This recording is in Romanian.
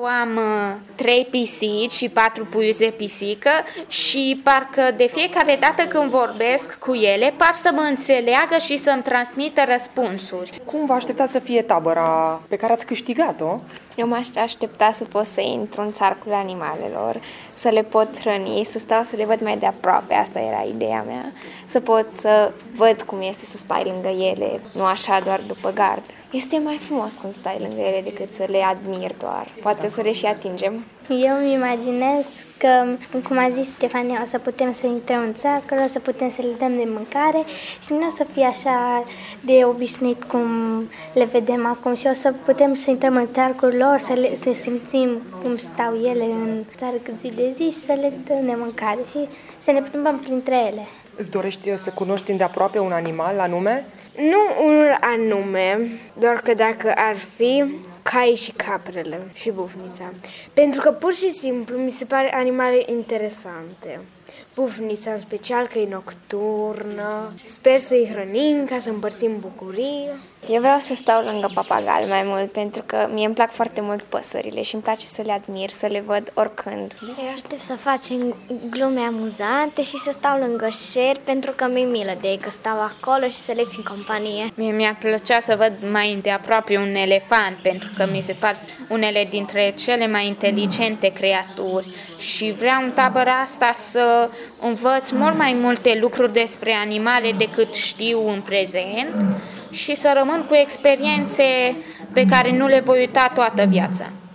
am 3 pisici și 4 puiuți de pisică și parcă de fiecare dată când vorbesc cu ele, par să mă înțeleagă și să-mi transmită răspunsuri. Cum vă așteptați să fie tabăra pe care ați câștigat-o? Eu m-aș aștepta să pot să intru în țarcul animalelor, să le pot hrăni, să stau să le văd mai de aproape, asta era ideea mea, să pot să văd cum este să stai lângă ele, nu așa doar după gard. Este mai frumos când stai lângă ele decât să le admiri doar, poate să le și atingem. Eu îmi imaginez că, cum a zis Stefania, o să putem să intrăm în țarcă, o să putem să le dăm de mâncare și nu o să fie așa de obișnuit cum le vedem acum și o să putem să intrăm în țarcul lor, să simțim cum stau ele în țarcă zi de zi și să le dăm de mâncare și să ne plimbăm printre ele. Îți dorești să cunoști îndeaproape un animal anume? Nu unul anume, doar că dacă ar fi caii și caprele și bufnița. Pentru că pur și simplu mi se pare animale interesante. Bufnița în special că e nocturnă, sper să-i hrănim ca să împărțim bucurii. Eu vreau să stau lângă papagal mai mult, pentru că mie îmi plac foarte mult păsările și îmi place să le admir, să le văd oricând. Eu aștept să facem glume amuzante și să stau lângă șerpi, pentru că mi-e milă de ei că stau acolo și să le țin companie. Mie mi-ar plăcea să văd mai îndeaproape un elefant, pentru că mi se par unele dintre cele mai inteligente creaturi și vreau în tabăra asta să învăț mult mai multe lucruri despre animale decât știu în prezent și să rămân cu experiențe pe care nu le voi uita toată viața.